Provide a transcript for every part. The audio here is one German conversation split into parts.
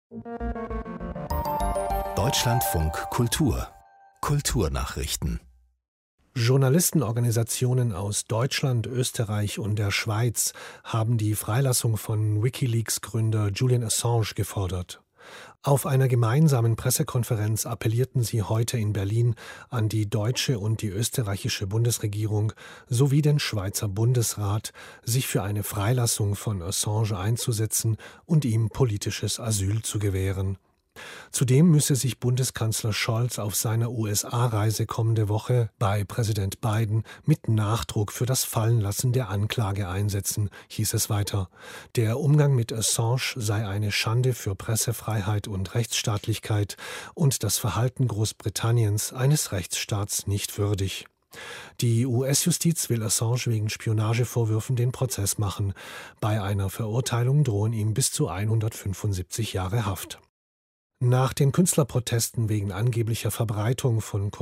Deutschlandfunk Kultur Kulturnachrichten. Journalistenorganisationen aus Deutschland, Österreich und der Schweiz haben die Freilassung von WikiLeaks-Gründer Julian Assange gefordert. Auf einer gemeinsamen Pressekonferenz appellierten sie heute in Berlin an die deutsche und die österreichische Bundesregierung sowie den Schweizer Bundesrat, sich für eine Freilassung von Assange einzusetzen und ihm politisches Asyl zu gewähren. Zudem müsse sich Bundeskanzler Scholz auf seiner USA-Reise kommende Woche bei Präsident Biden mit Nachdruck für das Fallenlassen der Anklage einsetzen, hieß es weiter. Der Umgang mit Assange sei eine Schande für Pressefreiheit und Rechtsstaatlichkeit und das Verhalten Großbritanniens, eines Rechtsstaats, nicht würdig. Die US-Justiz will Assange wegen Spionagevorwürfen den Prozess machen. Bei einer Verurteilung drohen ihm bis zu 175 Jahre Haft. Nach den Künstlerprotesten wegen angeblicher Verbreitung von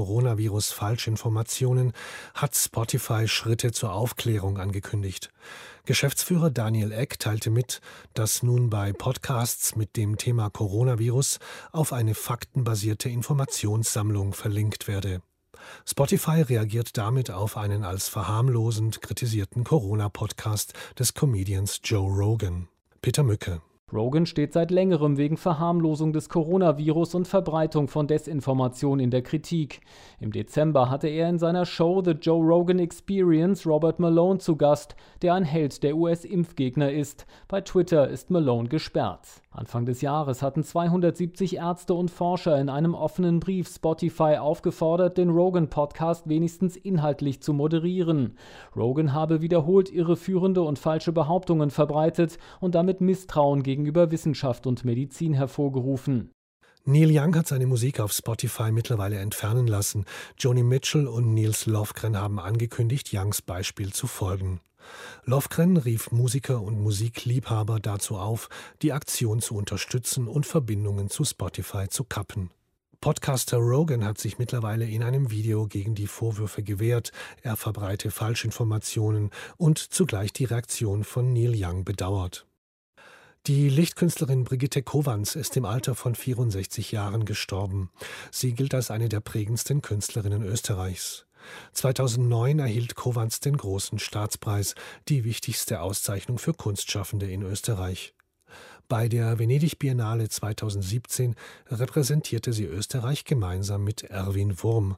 Coronavirus-Falschinformationen hat Spotify Schritte zur Aufklärung angekündigt. Geschäftsführer Daniel Ek teilte mit, dass nun bei Podcasts mit dem Thema Coronavirus auf eine faktenbasierte Informationssammlung verlinkt werde. Spotify reagiert damit auf einen als verharmlosend kritisierten Corona-Podcast des Comedians Joe Rogan. Peter Mücke. Rogan steht seit längerem wegen Verharmlosung des Coronavirus und Verbreitung von Desinformation in der Kritik. Im Dezember hatte er in seiner Show The Joe Rogan Experience Robert Malone zu Gast, der ein Held der US-Impfgegner ist. Bei Twitter ist Malone gesperrt. Anfang des Jahres hatten 270 Ärzte und Forscher in einem offenen Brief Spotify aufgefordert, den Rogan-Podcast wenigstens inhaltlich zu moderieren. Rogan habe wiederholt irreführende und falsche Behauptungen verbreitet und damit Misstrauen gegenüber Wissenschaft und Medizin hervorgerufen. Neil Young hat seine Musik auf Spotify mittlerweile entfernen lassen. Joni Mitchell und Nils Lofgren haben angekündigt, Youngs Beispiel zu folgen. Lofgren rief Musiker und Musikliebhaber dazu auf, die Aktion zu unterstützen und Verbindungen zu Spotify zu kappen. Podcaster Rogan hat sich mittlerweile in einem Video gegen die Vorwürfe gewehrt, er verbreite Falschinformationen und zugleich die Reaktion von Neil Young bedauert. Die Lichtkünstlerin Brigitte Kovanz ist im Alter von 64 Jahren gestorben. Sie gilt als eine der prägendsten Künstlerinnen Österreichs. 2009 erhielt Kovanz den Großen Staatspreis, die wichtigste Auszeichnung für Kunstschaffende in Österreich. Bei der Venedig-Biennale 2017 repräsentierte sie Österreich gemeinsam mit Erwin Wurm.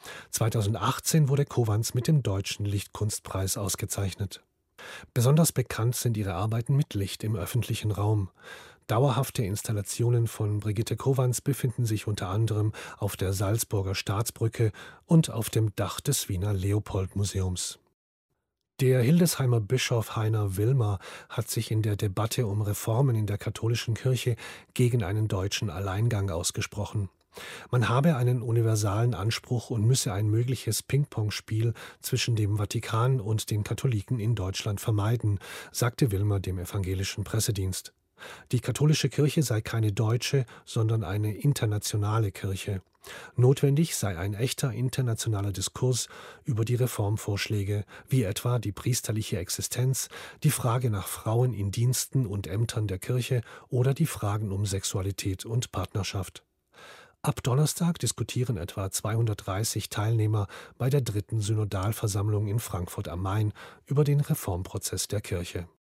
2018 wurde Kovanz mit dem Deutschen Lichtkunstpreis ausgezeichnet. Besonders bekannt sind ihre Arbeiten mit Licht im öffentlichen Raum. Dauerhafte Installationen von Brigitte Kovanz befinden sich unter anderem auf der Salzburger Staatsbrücke und auf dem Dach des Wiener Leopold-Museums. Der Hildesheimer Bischof Heiner Wilmer hat sich in der Debatte um Reformen in der katholischen Kirche gegen einen deutschen Alleingang ausgesprochen. Man habe einen universalen Anspruch und müsse ein mögliches Ping-Pong-Spiel zwischen dem Vatikan und den Katholiken in Deutschland vermeiden, sagte Wilmer dem evangelischen Pressedienst. Die katholische Kirche sei keine deutsche, sondern eine internationale Kirche. Notwendig sei ein echter internationaler Diskurs über die Reformvorschläge, wie etwa die priesterliche Existenz, die Frage nach Frauen in Diensten und Ämtern der Kirche oder die Fragen um Sexualität und Partnerschaft. Ab Donnerstag diskutieren etwa 230 Teilnehmer bei der 3. Synodalversammlung in Frankfurt am Main über den Reformprozess der Kirche.